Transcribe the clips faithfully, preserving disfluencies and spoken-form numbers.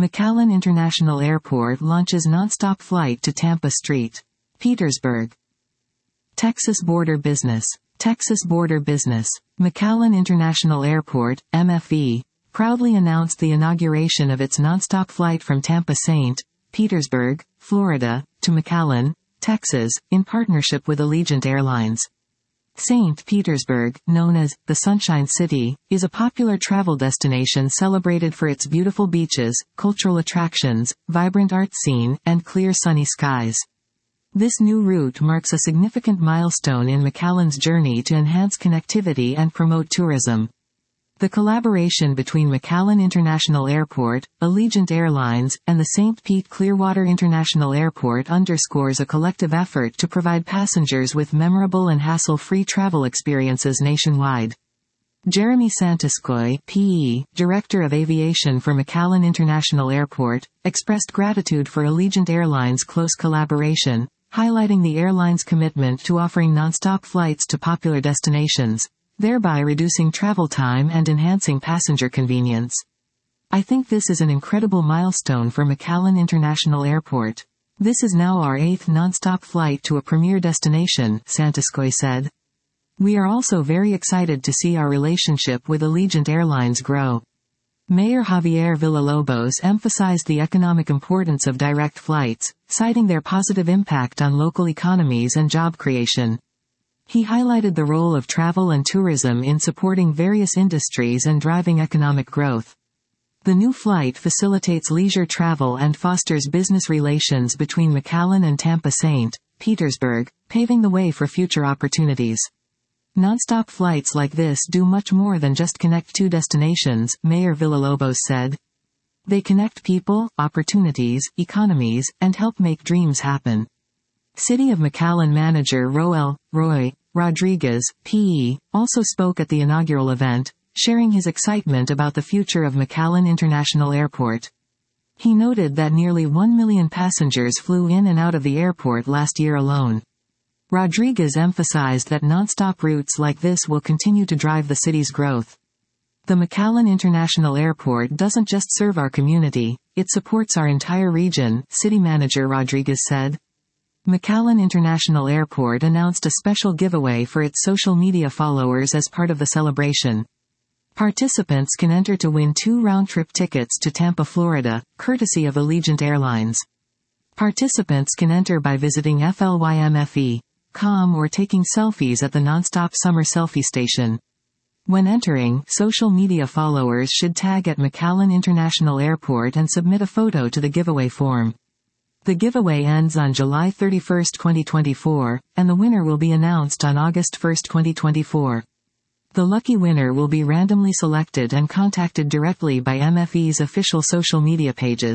McAllen International Airport launches nonstop flight to Tampa Saint Petersburg. Texas Border Business. Texas Border Business. McAllen International Airport, M F E, proudly announced the inauguration of its nonstop flight from Tampa Saint Petersburg, Florida, to McAllen, Texas, in partnership with Allegiant Airlines. Saint Petersburg, known as the Sunshine City, is a popular travel destination celebrated for its beautiful beaches, cultural attractions, vibrant art scene, and clear sunny skies. This new route marks a significant milestone in McAllen's journey to enhance connectivity and promote tourism. The collaboration between McAllen International Airport, Allegiant Airlines, and the Saint Pete Clearwater International Airport underscores a collective effort to provide passengers with memorable and hassle-free travel experiences nationwide. Jeremy Santiskoy, P E, Director of Aviation for McAllen International Airport, expressed gratitude for Allegiant Airlines' close collaboration, highlighting the airline's commitment to offering nonstop flights to popular destinations, thereby reducing travel time and enhancing passenger convenience. I think this is an incredible milestone for McAllen International Airport. This is now our eighth nonstop flight to a premier destination, Santiskoy said. We are also very excited to see our relationship with Allegiant Airlines grow. Mayor Javier Villalobos emphasized the economic importance of direct flights, citing their positive impact on local economies and job creation. He highlighted the role of travel and tourism in supporting various industries and driving economic growth. The new flight facilitates leisure travel and fosters business relations between McAllen and Tampa Saint Petersburg, paving the way for future opportunities. Nonstop flights like this do much more than just connect two destinations, Mayor Villalobos said. They connect people, opportunities, economies, and help make dreams happen. City of McAllen manager Roel Roy Rodriguez, P E, also spoke at the inaugural event, sharing his excitement about the future of McAllen International Airport. He noted that nearly one million passengers flew in and out of the airport last year alone. Rodriguez emphasized that nonstop routes like this will continue to drive the city's growth. The McAllen International Airport doesn't just serve our community, it supports our entire region, City Manager Rodriguez said. McAllen International Airport announced a special giveaway for its social media followers as part of the celebration. Participants can enter to win two round-trip tickets to Tampa, Florida, courtesy of Allegiant Airlines. Participants can enter by visiting F L Y M F E dot com or taking selfies at the Nonstop Summer Selfie Station. When entering, social media followers should tag at McAllen International Airport and submit a photo to the giveaway form. The giveaway ends on July thirty-first, twenty twenty-four, and the winner will be announced on August first, twenty twenty-four. The lucky winner will be randomly selected and contacted directly by M F E's official social media pages.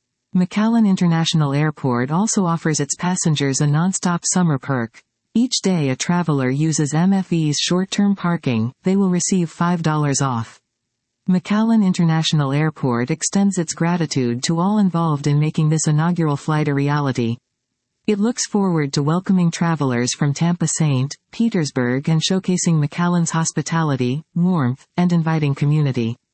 McAllen International Airport also offers its passengers a nonstop summer perk. Each day a traveler uses M F E's short-term parking, they will receive five dollars off. McAllen International Airport extends its gratitude to all involved in making this inaugural flight a reality. It looks forward to welcoming travelers from Tampa Saint Petersburg and showcasing McAllen's hospitality, warmth, and inviting community.